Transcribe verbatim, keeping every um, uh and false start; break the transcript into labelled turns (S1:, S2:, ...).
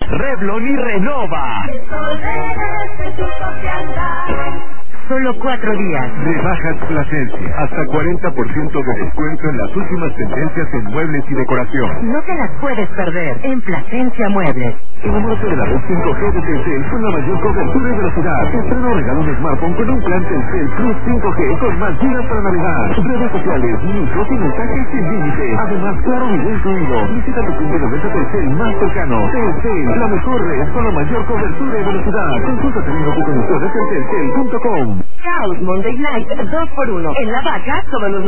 S1: Revlon y renova.
S2: Solo cuatro días.
S1: Rebajas Plasencia. Hasta cuarenta por ciento de descuento en las últimas tendencias en muebles y decoración.
S2: No te las puedes perder en Plasencia Muebles.
S1: Enamórate de la red cinco G de Telcel con la mayor cobertura y velocidad. Estreno o regalo un smartphone con un plan Telcel Plus cinco G con más gigas para navegar. Redes sociales, micros y mensajes sin límite. Además, claro, video incluido. Visita tu punto de venta Telcel más cercano. Telcel, la mejor red con la mayor cobertura y velocidad. Consulta técnico con conductores en telcel punto com.
S2: Chaos Monday Night dos por uno. En La Vaca, todos los